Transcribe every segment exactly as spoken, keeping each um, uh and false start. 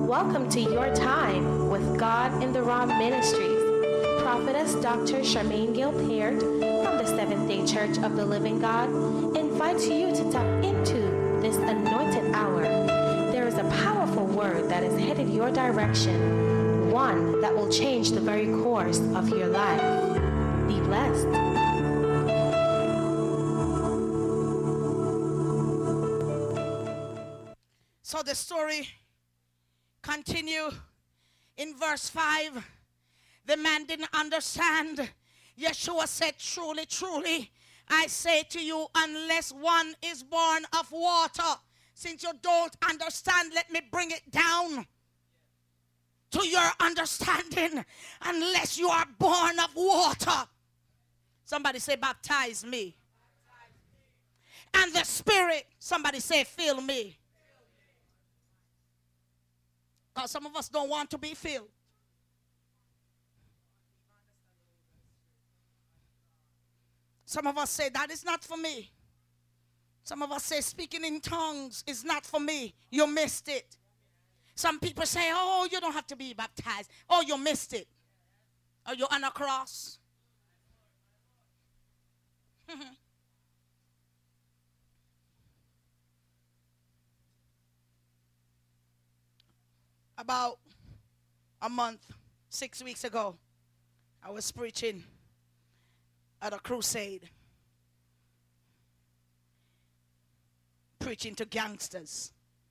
Welcome to Your Time with God in the Raw Ministries. Prophetess Doctor Charmaine Gill Peart from the Seventh-day Church of the Living God invites you to tap into this anointed hour. There is a powerful word that is headed your direction, one that will change the very course of your life. Be blessed. So the story continue in verse five. The man didn't understand. Yeshua said, truly, truly, I say to you, unless one is born of water. Since you don't understand, let me bring it down to your understanding. Unless you are born of water. Somebody say, baptize me. And the Spirit, somebody say, fill me. Because some of us don't want to be filled. Some of us say, that is not for me. Some of us say, speaking in tongues is not for me. You missed it. Some people say, oh, you don't have to be baptized. Oh, you missed it. Are you on a cross? About a month, six weeks ago, I was preaching at a crusade, preaching to gangsters,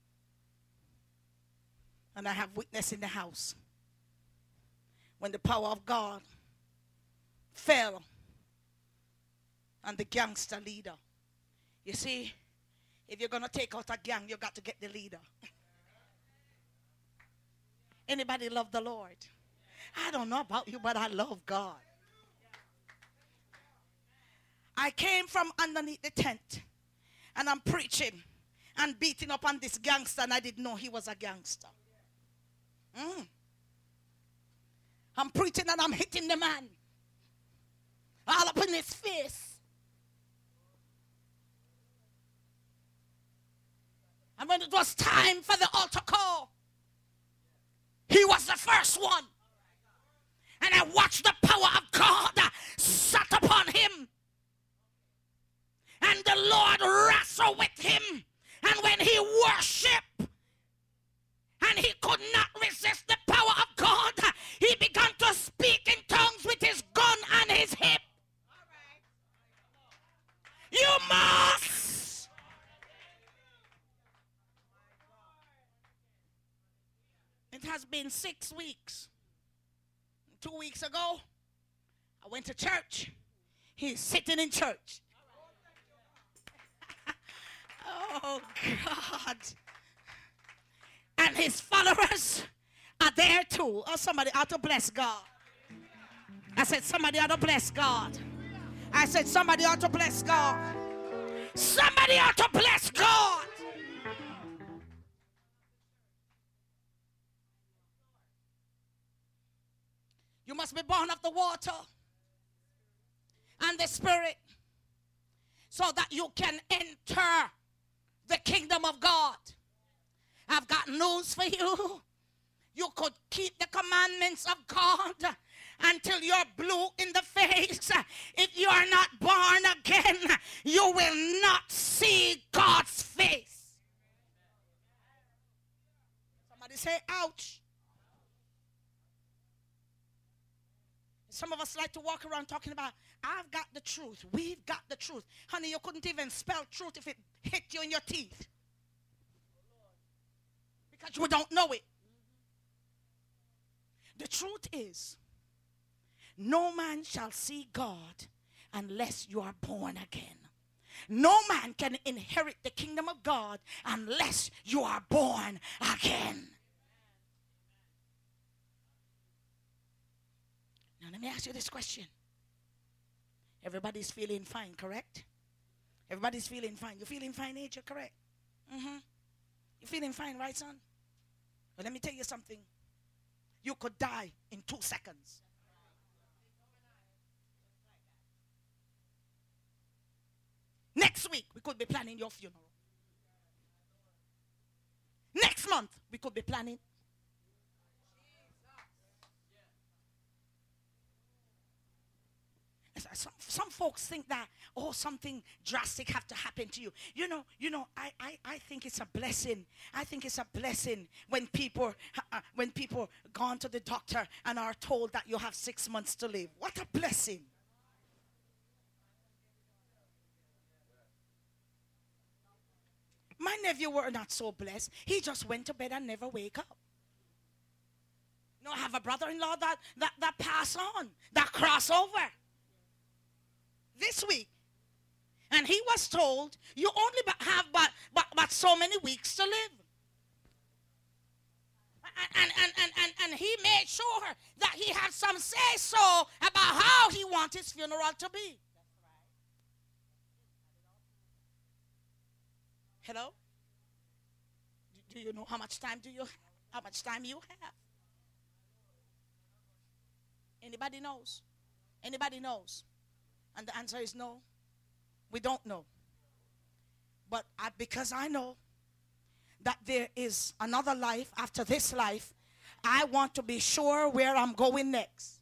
and I have witness in the house when the power of God fell on the gangster leader. You see, if you're going to take out a gang, you got to get the leader. Anybody love the Lord? I don't know about you, but I love God. I came from underneath the tent, and I'm preaching and beating up on this gangster, and I didn't know he was a gangster. Mm. I'm preaching and I'm hitting the man all up in his face. And when it was time for the altar call, he was the first one. And I watched the power of God sat upon him. And the Lord wrestled with him. And when he worshiped, and he could not resist the power of God, he began to speak in tongues with his gun on his hip. You must. It has been six weeks. Two weeks ago, I went to church. He's sitting in church. Oh, God. And his followers are there too. Oh, somebody ought to bless God. I said, somebody ought to bless God. I said, somebody ought to bless God. Somebody ought to bless God. You must be born of the water and the Spirit so that you can enter the kingdom of God. I've got news for you. You could keep the commandments of God until you're blue in the face. If you are not born again, you will not see God's face. Somebody say, ouch. Some of us like to walk around talking about, I've got the truth. We've got the truth. Honey, you couldn't even spell truth if it hit you in your teeth. Because you don't know it. The truth is, no man shall see God unless you are born again. No man can inherit the kingdom of God unless you are born again. Now let me ask you this question. Everybody's feeling fine, correct? Everybody's feeling fine. You feeling fine, Age? You're correct. Mm-hmm. You feeling fine, right, son? Well, let me tell you something. You could die in two seconds. Next week, we could be planning your funeral. Next month, we could be planning some, some folks think that, oh, something drastic have to happen to you. You know, you know, I, I, I think it's a blessing. I think it's a blessing when people, uh, when people gone to the doctor and are told that you have six months to live. What a blessing. My nephew were not so blessed. He just went to bed and never wake up. No, I have a brother-in-law that, that, that pass on, that cross over this week. And he was told, you only have but, but, but so many weeks to live. And, and, and, and, and he made sure that he had some say-so about how he wants his funeral to be. Hello? Do you know how much time do you have? How much time you have? Anybody knows? Anybody knows? And the answer is no. We don't know. But I, because I know that there is another life after this life, I want to be sure where I'm going next.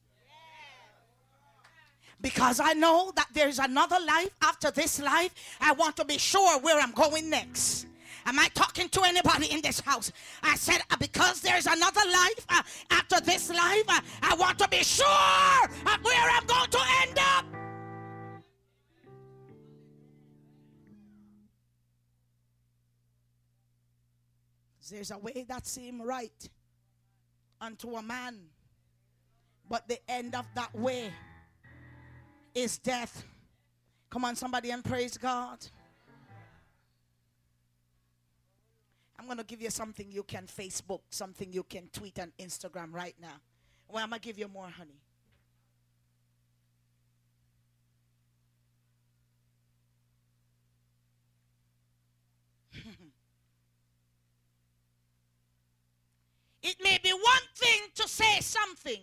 Because I know that there's another life after this life, I want to be sure where I'm going next. Am I talking to anybody in this house? I said, uh, because there's another life uh, after this life, uh, I want to be sure of where I'm going to end up. There's a way that seems right unto a man, but the end of that way is death. Come on, somebody, and praise God. I'm going to give you something you can Facebook, something you can tweet and Instagram right now. Well, I'm going to give you more, honey. It may be one thing to say something,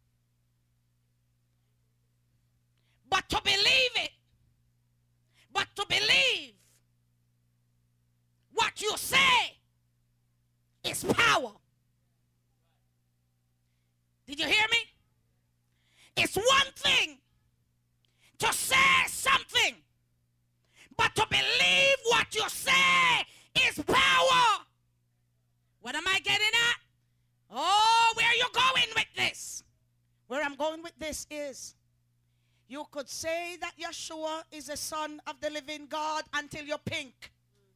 but to believe it, but to believe what you say is power. Did you hear me? It's one thing to say something, but to believe what you say is power. What am I getting at? Oh, where are you going with this? Where I'm going with this is, you could say that Yeshua is the Son of the living God until you're pink.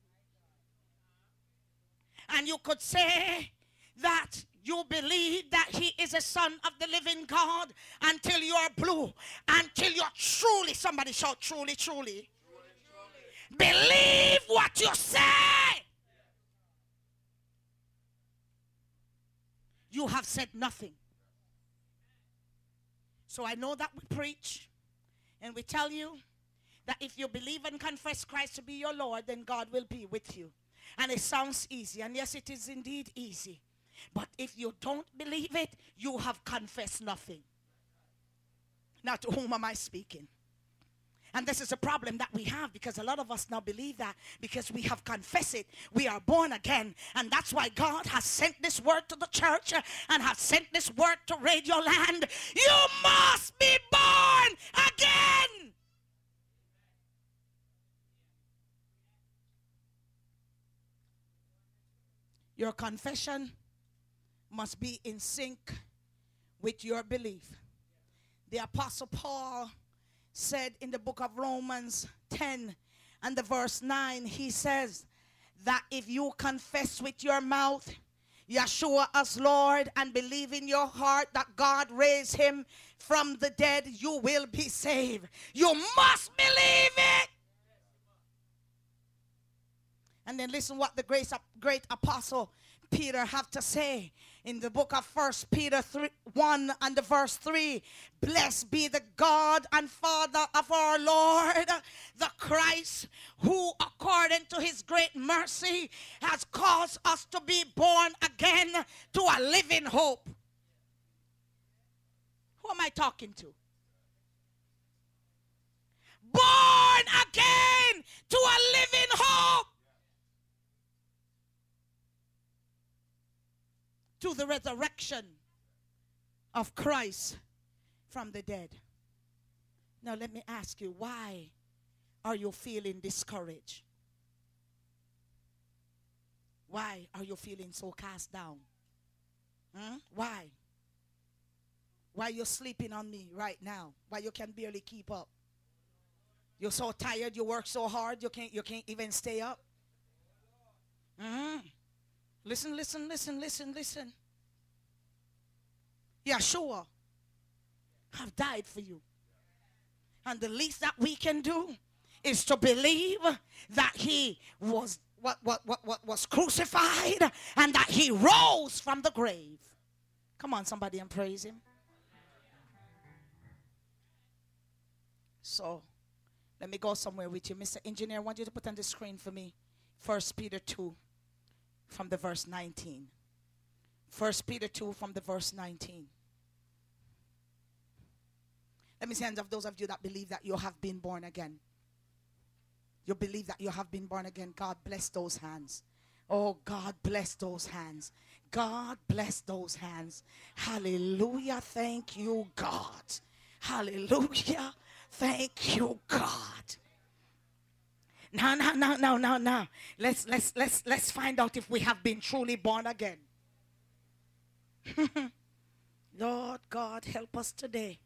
And you could say that you believe that he is a son of the living God until you are blue, until you're truly, somebody shout truly, truly. truly, truly. Believe what you say. You have said nothing. So I know that we preach and we tell you that if you believe and confess Christ to be your Lord, then God will be with you. And it sounds easy, and yes, it is indeed easy. But if you don't believe it, you have confessed nothing. Now, to whom am I speaking? And this is a problem that we have, because a lot of us now believe that because we have confessed it, we are born again. And that's why God has sent this word to the church and has sent this word to Radio Land. You must be born again. Your confession must be in sync with your belief. The Apostle Paul said in the book of Romans ten and the verse nine, he says that if you confess with your mouth Yeshua as Lord and believe in your heart that God raised him from the dead, you will be saved. You must believe it. And then listen what the great, great apostle Peter have to say in the book of First Peter three, one and the verse three. Blessed be the God and Father of our Lord, the Christ, who according to his great mercy has caused us to be born again to a living hope. Who am I talking to? Born again to a living hope. To the resurrection of Christ from the dead. Now let me ask you, why are you feeling discouraged? Why are you feeling so cast down? Hmm? Why? Why you're sleeping on me right now? Why you can barely keep up? You're so tired, you work so hard, you can't you can't even stay up. Hmm? Listen, listen, listen, listen, listen. Yeshua have died for you. And the least that we can do is to believe that he was what, what, what, what was crucified and that he rose from the grave. Come on, somebody, and praise him. So, let me go somewhere with you. Mister Engineer, I want you to put on the screen for me First Peter two from the verse nineteen. First Peter two from the verse nineteen. Let me see hands of those of you that believe that you have been born again. You believe that you have been born again. God bless those hands. Oh, God bless those hands. God bless those hands. Hallelujah. Thank you, God. Hallelujah. Thank you, God. Now, now, now, now, now, now. Let's let's let's let's find out if we have been truly born again. Lord God, help us today.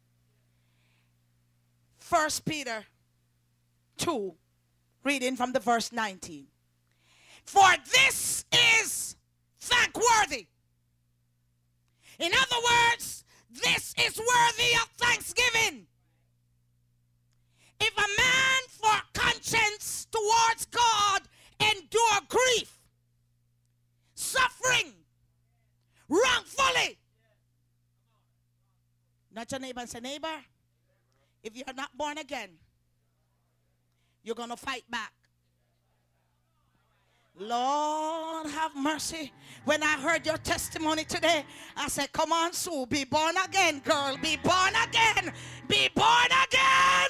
First Peter two, reading from the verse nineteen. For this is thankworthy. In other words, this is worthy of thanksgiving. If a man for conscience towards God endure grief, suffering, wrongfully. Not your neighbor and say, neighbor, if you're not born again, you're going to fight back. Lord, have mercy. When I heard your testimony today, I said, come on, Sue, be born again, girl. Be born again. Be born again.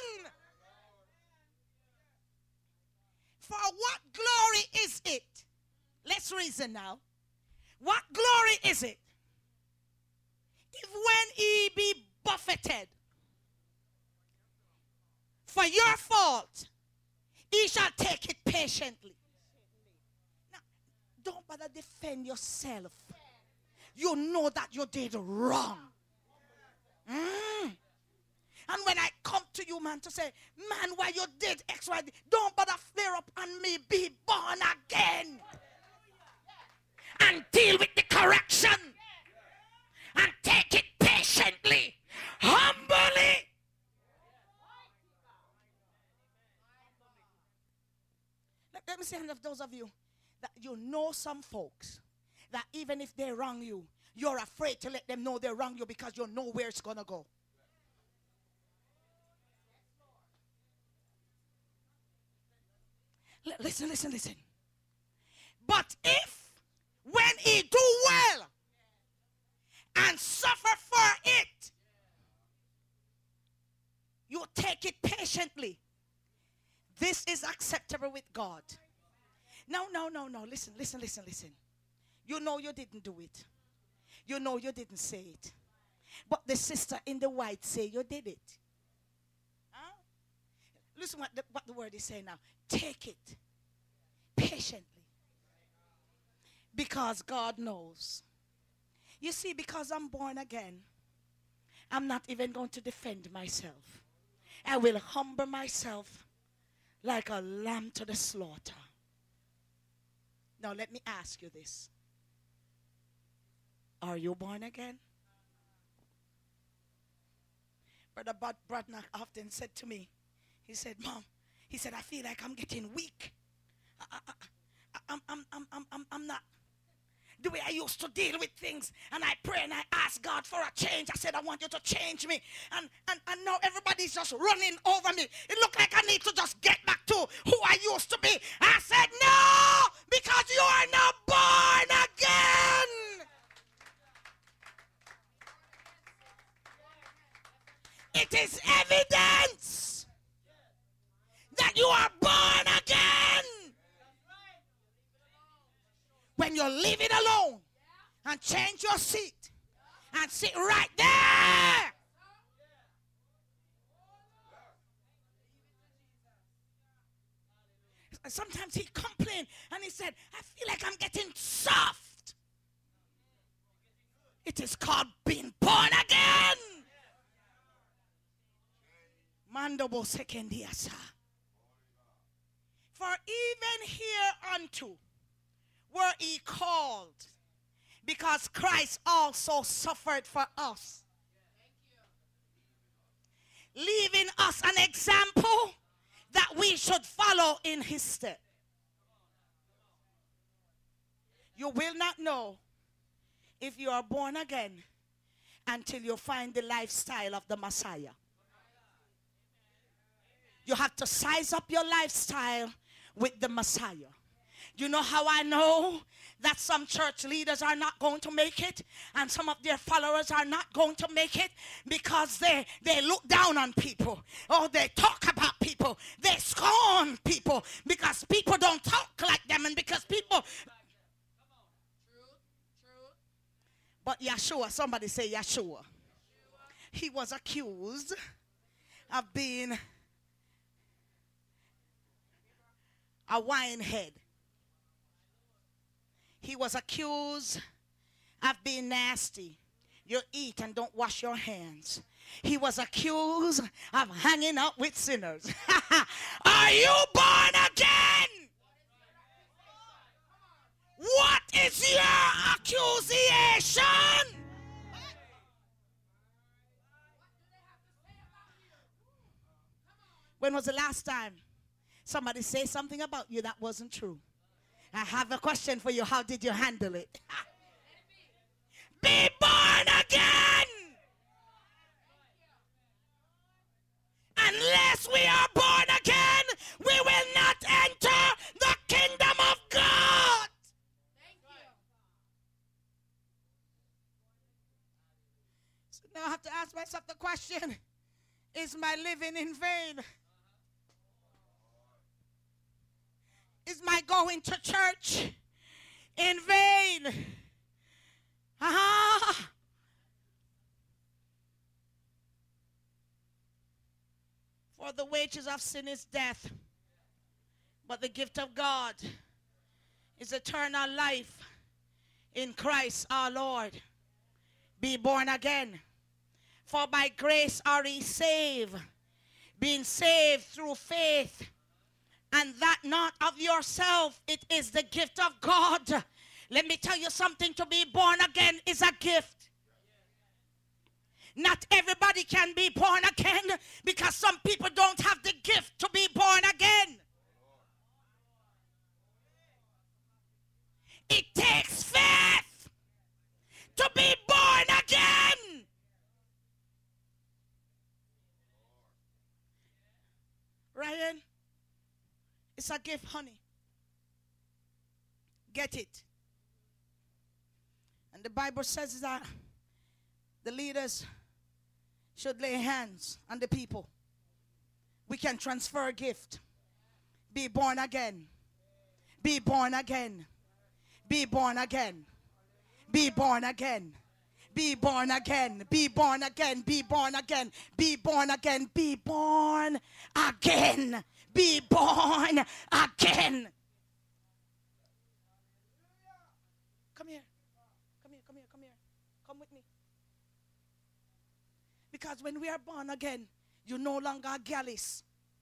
For what glory is it? Let's reason now. What glory is it if when he be buffeted for your fault, he shall take it patiently? Now, don't bother defend yourself. You know that you did wrong. Mm. And when I come to you, man, to say, man, why you did X, Y, Z, don't bother flare up on me. Be born again. And deal with the correction. And take it patiently. Humbly. Let, let me say, of those of you that you know some folks that even if they wrong you, you're afraid to let them know they wrong you because you know where it's going to go. Listen, listen, listen. But if when he do well and suffer for it, you take it patiently, this is acceptable with God. No, no, no, no. Listen, listen, listen, listen. You know you didn't do it. You know you didn't say it. But the sister in the white say you did it. Huh? Listen what the, what the word is saying now. Take it patiently. Because God knows. You see, because I'm born again, I'm not even going to defend myself. I will humble myself like a lamb to the slaughter. Now let me ask you this. Are you born again? Brother Bud Bradnock often said to me, he said, Mom, he said, I feel like I'm getting weak. I, I, I, I'm, I'm, I'm, I'm, I'm not the way I used to deal with things. And I pray and I ask God for a change. I said, I want you to change me. And, and, and now everybody's just running over me. It looked like I need to just get back to who I used to be. I said, no, because you are now born again. It is evidence that you are born again. When you leave it alone and change your seat and sit right there. sometimes he complained and he said, I feel like I'm getting soft. It is called being born again. Mandobo sekendiasa. For even hereunto were ye called, because Christ also suffered for us, leaving us an example that we should follow in his step. You will not know if you are born again until you find the lifestyle of the Messiah. You have to size up your lifestyle with the Messiah. You know how I know that some church leaders are not going to make it and some of their followers are not going to make it? Because they, they look down on people. Or they talk about people. They scorn people because people don't talk like them and because people... But Yeshua, somebody say Yeshua. He was accused of being a wine head. He was accused of being nasty. You eat and don't wash your hands. He was accused of hanging out with sinners. Are you born again? What is your accusation? When was the last time somebody say something about you that wasn't true? I have a question for you. How did you handle it? Be born again. Unless we are born again, we will not enter the kingdom of God. Thank you. So now I have to ask myself the question, is my living in vain? Is my going to church in vain? Ah. For the wages of sin is death, but the gift of God is eternal life in Christ our Lord. Be born again. For by grace are ye saved, being saved through faith, and that not of yourself, it is the gift of God. Let me tell you something, to be born again is a gift. Not everybody can be born again because some people don't have the gift to be born again. It takes faith to be born again. Ryan, it's a gift, honey. Get it. And the Bible says that the leaders should lay hands on the people. We can transfer a gift. Be born again. Be born again. Be born again. Be born again. Be born again. Be born again. Be born again. Be born again. Be born again. Be born again. Come here. Come here. Come here. Come here. Come with me. Because when we are born again, you no longer are galleys.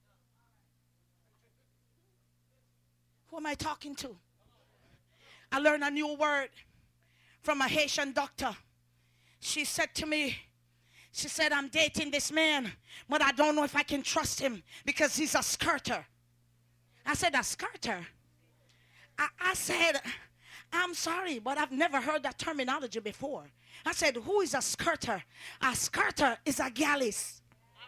Who am I talking to? I learned a new word from a Haitian doctor. She said to me, she said, I'm dating this man, but I don't know if I can trust him because he's a skirter. I said, a skirter? I, I said, I'm sorry, but I've never heard that terminology before. I said, who is a skirter? A skirter is a galleys. All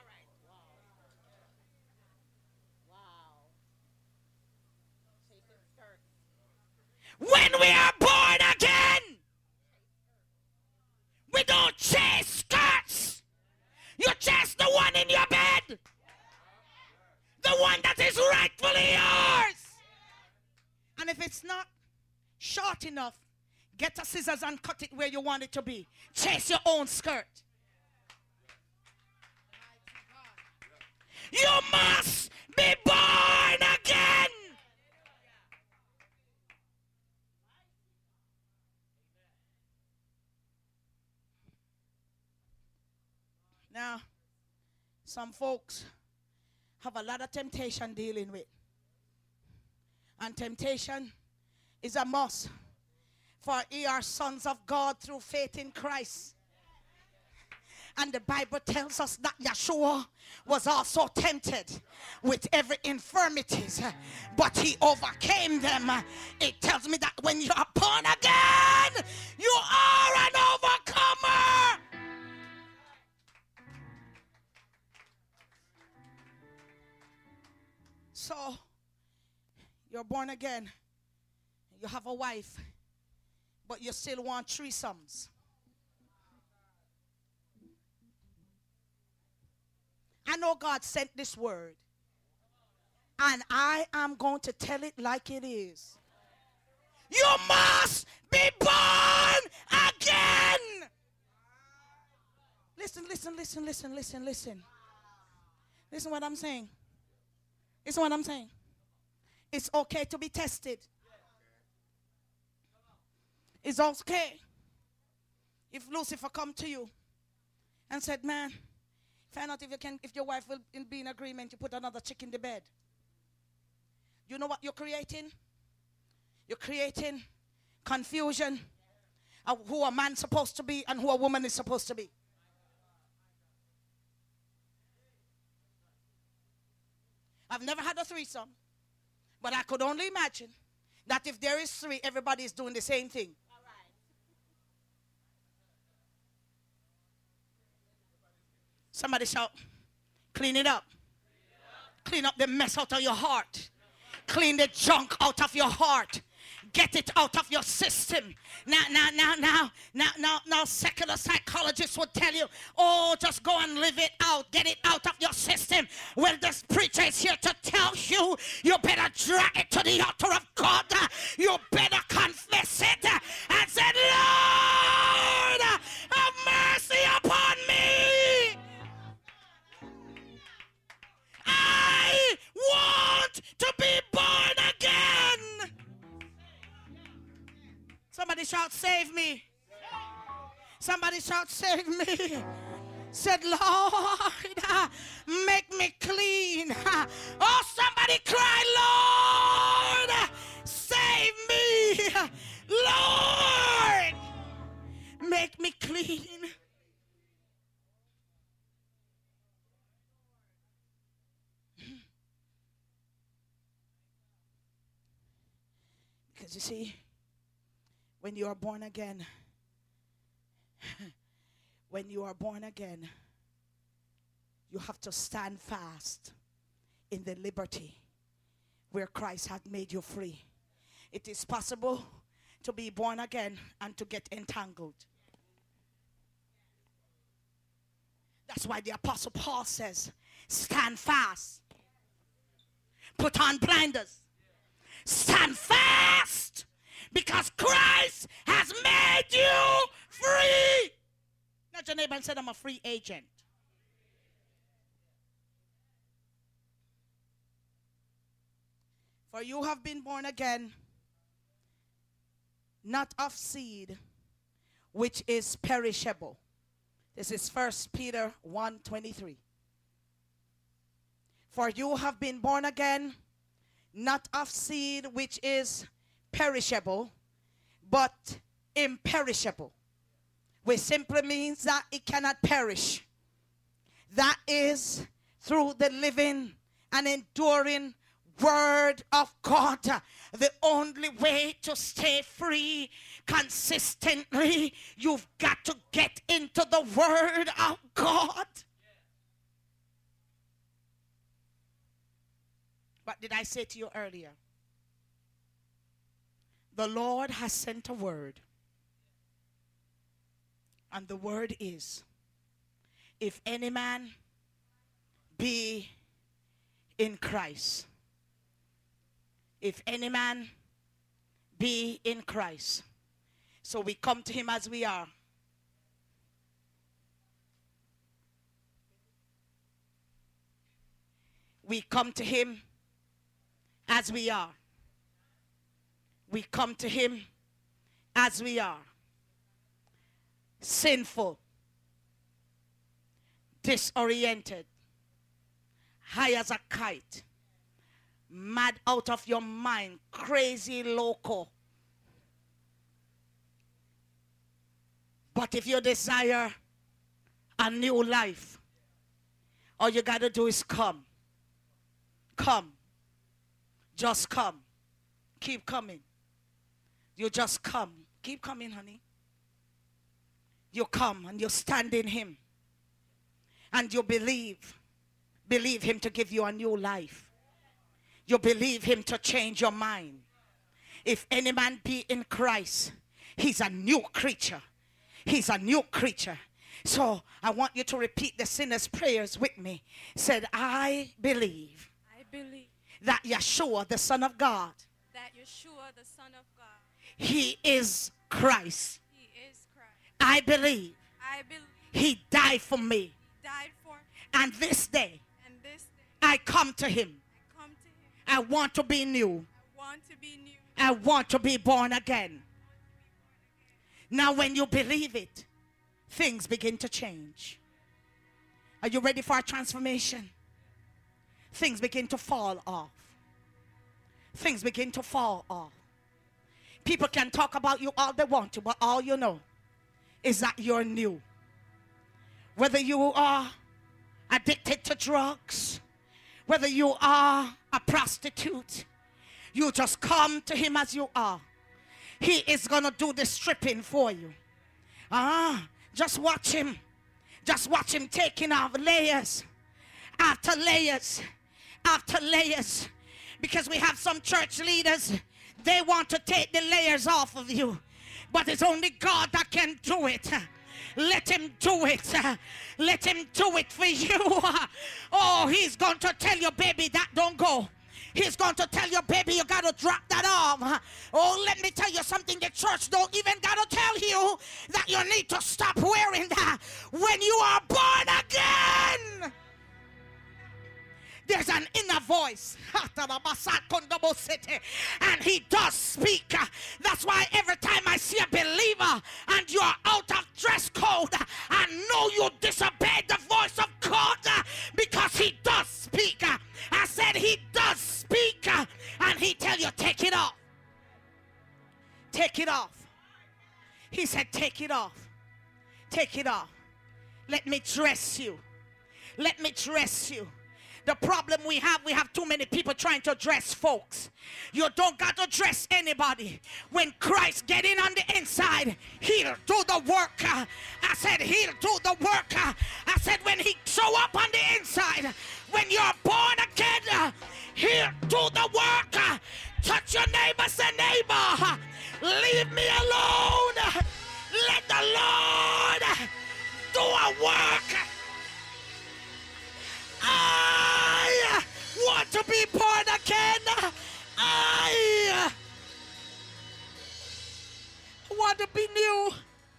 right. Wow. Wow. When we are born again, we don't chase skirts. You chase the one in your bed. The one that is rightfully yours. And if it's not short enough, get a scissors and cut it where you want it to be. Chase your own skirt. You must be born again. Now, some folks have a lot of temptation dealing with. And temptation is a must. For ye are sons of God through faith in Christ. And the Bible tells us that Yeshua was also tempted with every infirmities, but he overcame them. It tells me that when you are born again, you are an overcomer. So, you're born again. You have a wife, but you still want threesomes. I know God sent this word, and I am going to tell it like it is. You must be born again. Listen, listen, listen, listen, listen, listen. Listen what I'm saying. Listen what I'm saying. It's okay to be tested. It's okay if Lucifer come to you and said, man, find out if you can, if your wife will be in agreement to put another chick in the bed. You know what you're creating? You're creating confusion of who a man's supposed to be and who a woman is supposed to be. I've never had a threesome, but I could only imagine that if there is three, everybody is doing the same thing. All right. Somebody shout, clean it up. Clean up the mess out of your heart. Clean the junk out of your heart. Get it out of your system. Now, now, now, now, now, now, now, secular psychologists would tell you, oh, just go and live it out. Get it out of your system. Well, this preacher is here to tell you, you better drag it to the altar of God. You better confess it and say, Lord, have mercy upon me. I want to be born again. Somebody shout, save me. Somebody shout, save me. Said, Lord, uh, make me clean. Uh, oh, somebody cry, Lord, uh, save me. Uh, Lord, make me clean. Because you see, when you are born again, when you are born again, you have to stand fast in the liberty where Christ has made you free. It is possible to be born again and to get entangled. That's why the Apostle Paul says, stand fast. Put on blinders. Stand fast. Because Christ has made you free. Now your neighbor said, I'm a free agent. For you have been born again, not of seed, which is perishable. This is First Peter one twenty-three. For you have been born again, not of seed, which is perishable, but imperishable, which simply means that it cannot perish. That is through the living and enduring word of God. The only way to stay free consistently, you've got to get into the word of God. What did I say to you earlier? The Lord has sent a word. And the word is, if any man be in Christ, if any man be in Christ. So we come to him as we are. We come to him as we are. We come to him as we are. Sinful, disoriented, high as a kite, mad out of your mind, crazy, loco. But if you desire a new life, all you got to do is come. Come. Just come. Keep coming. You just come. Keep coming, honey. You come and you stand in him. And you believe. Believe him to give you a new life. You believe him to change your mind. If any man be in Christ, he's a new creature. He's a new creature. So I want you to repeat the sinner's prayers with me. Said, I believe, I believe that Yeshua, the Son of God, that Yeshua, the Son of God, he is Christ. he is Christ. I believe I believe he died for me. he died for me. And this day, And this day I come to him. I come to him. I want to be new. I want to be new. I want to be born again. Now when you believe it, things begin to change. Are you ready for a transformation? Things begin to fall off. Things begin to fall off. People can talk about you all they want to, but all you know is that you're new. Whether you are addicted to drugs, whether you are a prostitute, you just come to him as you are. He is going to do the stripping for you. Ah, just watch him. Just watch him taking off layers after layers after layers. Because we have some church leaders, they want to take the layers off of you. But it's only God that can do it. Let him do it. Let him do it for you. Oh, he's going to tell you, baby, that don't go. He's going to tell you, baby, you got to drop that arm. Oh, let me tell you something. The church don't even got to tell you that you need to stop wearing that. When you are born again, there's an inner voice. And he does speak. That's why every time I see a believer and you're out of dress code, I know you disobeyed the voice of God, because he does speak. I said he does speak. And he tell you, take it off. Take it off. He said, take it off. Take it off. Let me dress you. Let me dress you. The problem we have, we have too many people trying to dress folks. You don't got to dress anybody. When Christ get in on the inside, he'll do the work. I said he'll do the work. I said when he show up on the inside, when you're born again, he'll do the work. Touch your neighbor, say, neighbor, leave me alone. Let the Lord do a work. I want to be born again. I want to be new.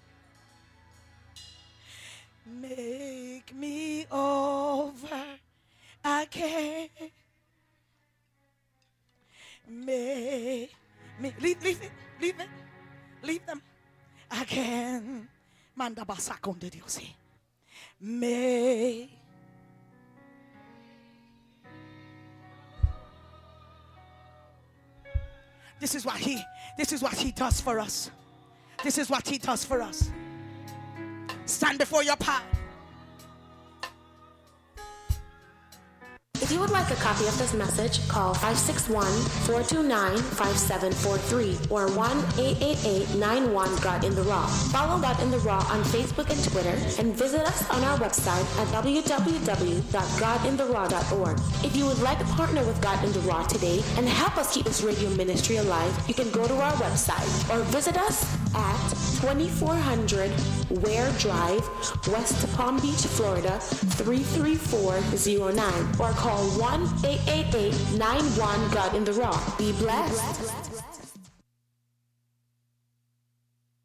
Make me over again. Make me leave, leave it, leave it, leave them again. Manda basakon de Dios. May. This is what he, this is what he does for us. This is what he does for us. Stand before your power. If you would like a copy of this message, call five six one, four two nine, five seven four three or one eight eight eight, nine one, God in the Raw. Follow God in the Raw on Facebook and Twitter, and visit us on our website at w w w dot god in the raw dot org. If you would like to partner with God in the Raw today and help us keep this radio ministry alive, you can go to our website or visit us at twenty-four hundred Ware Drive, West Palm Beach, Florida, three three four zero nine, or call one eight eight eight, nine one, God in the Raw. Be blessed.